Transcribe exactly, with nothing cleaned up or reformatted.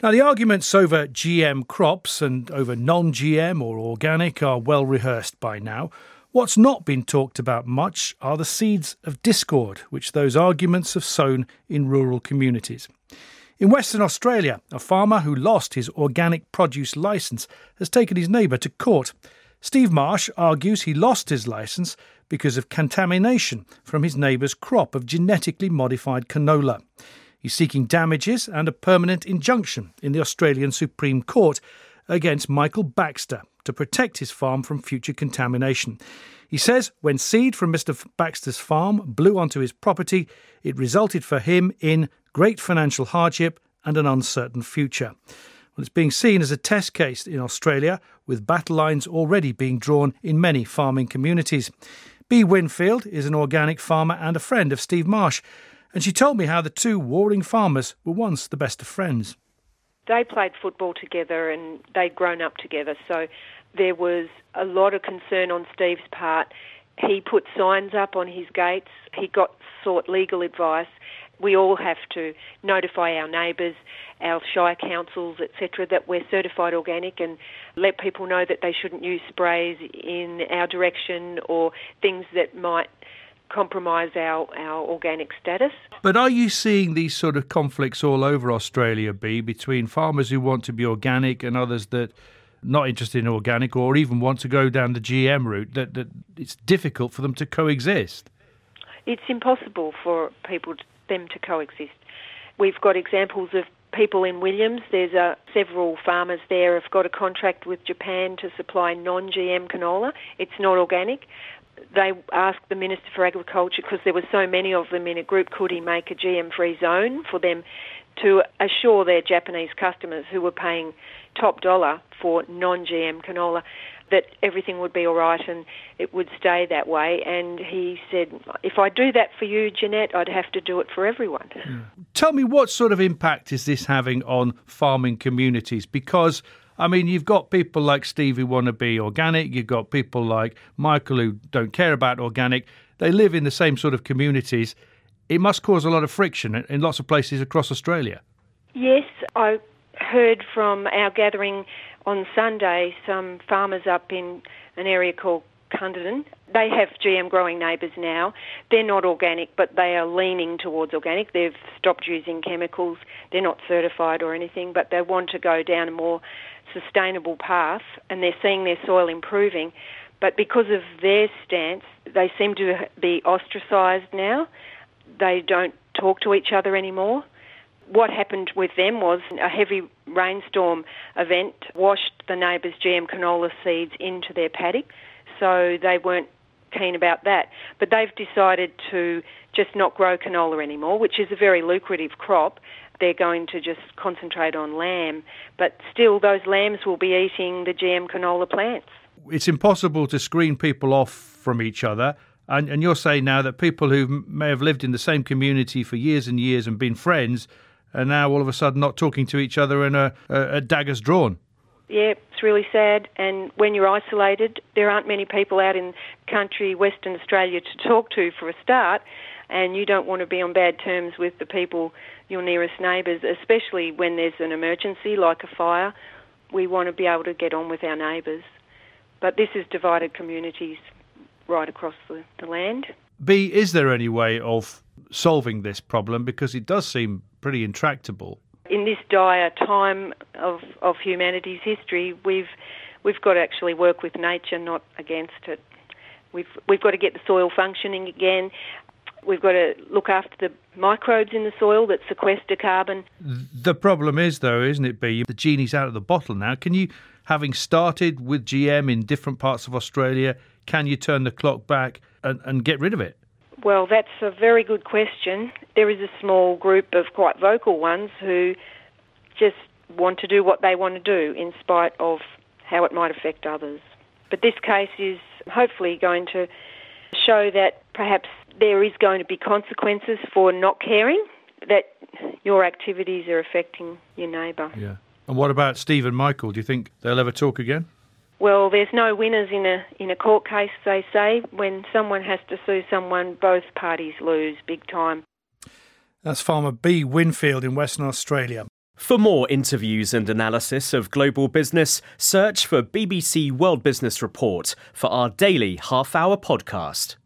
Now, the arguments over G M crops and over non-G M or organic are well rehearsed by now. What's not been talked about much are the seeds of discord which those arguments have sown in rural communities. In Western Australia, a farmer who lost his organic produce licence has taken his neighbour to court. Steve Marsh argues he lost his licence because of contamination from his neighbour's crop of genetically modified canola. He's seeking damages and a permanent injunction in the Australian Supreme Court against Michael Baxter to protect his farm from future contamination. He says when seed from Mister Baxter's farm blew onto his property, it resulted for him in great financial hardship and an uncertain future. Well, it's being seen as a test case in Australia, with battle lines already being drawn in many farming communities. Bea Winfield is an organic farmer and a friend of Steve Marsh, and she told me how the two warring farmers were once the best of friends. They played football together and they'd grown up together, so there was a lot of concern on Steve's part. He put signs up on his gates, he got sought legal advice. We all have to notify our neighbours, our shire councils, et cetera, that we're certified organic and let people know that they shouldn't use sprays in our direction or things that might compromise our, our organic status. But are you seeing these sort of conflicts all over Australia, Bea, between farmers who want to be organic and others that are not interested in organic or even want to go down the G M route, that, that it's difficult for them to coexist? It's impossible for people to them to coexist. We've got examples of people in Williams. There's uh, several farmers there have got a contract with Japan to supply non-G M canola. It's not organic. They asked the Minister for Agriculture, because there were so many of them in a group, could he make a G M-free zone for them to assure their Japanese customers who were paying top dollar for non-G M canola that everything would be all right and it would stay that way. And he said, if I do that for you, Jeanette, I'd have to do it for everyone. Yeah. Tell me, what sort of impact is this having on farming communities? Because, I mean, you've got people like Steve who want to be organic, you've got people like Michael who don't care about organic. They live in the same sort of communities. It must cause a lot of friction in lots of places across Australia. Yes, I heard from our gathering on Sunday some farmers up in an area called Cunderdin. They have G M growing neighbours now. They're not organic, but they are leaning towards organic. They've stopped using chemicals. They're not certified or anything, but they want to go down a more sustainable path, and they're seeing their soil improving. But because of their stance, they seem to be ostracised now. They don't talk to each other anymore. What happened with them was a heavy rainstorm event washed the neighbours' G M canola seeds into their paddock, so they weren't keen about that. But they've decided to just not grow canola anymore, which is a very lucrative crop. They're going to just concentrate on lamb, but still those lambs will be eating the G M canola plants. It's impossible to screen people off from each other. And, and you're saying now that people who may have lived in the same community for years and years and been friends are now all of a sudden not talking to each other and a, a, a dagger's drawn. Yeah, it's really sad. And when you're isolated, there aren't many people out in country Western Australia to talk to for a start, and you don't want to be on bad terms with the people, your nearest neighbours, especially when there's an emergency like a fire. We want to be able to get on with our neighbours. But this has divided communities right across the, the land. Bea, is there any way of solving this problem? Because it does seem pretty intractable. In this dire time of, of humanity's history, we've we've got to actually work with nature, not against it. We've we've got to get the soil functioning again. We've got to look after the microbes in the soil that sequester carbon. The problem is, though, isn't it, Bea? The genie's out of the bottle now. Can you, having started with G M in different parts of Australia, can you turn the clock back and, and get rid of it? Well, that's a very good question. There is a small group of quite vocal ones who just want to do what they want to do in spite of how it might affect others. But this case is hopefully going to show that perhaps there is going to be consequences for not caring, that your activities are affecting your neighbour. Yeah. And what about Steve and Michael? Do you think they'll ever talk again? Well, there's no winners in a in a court case, they say. When someone has to sue someone, both parties lose big time. That's farmer Bea Winfield in Western Australia. For more interviews and analysis of global business, search for B B C World Business Report for our daily half-hour podcast.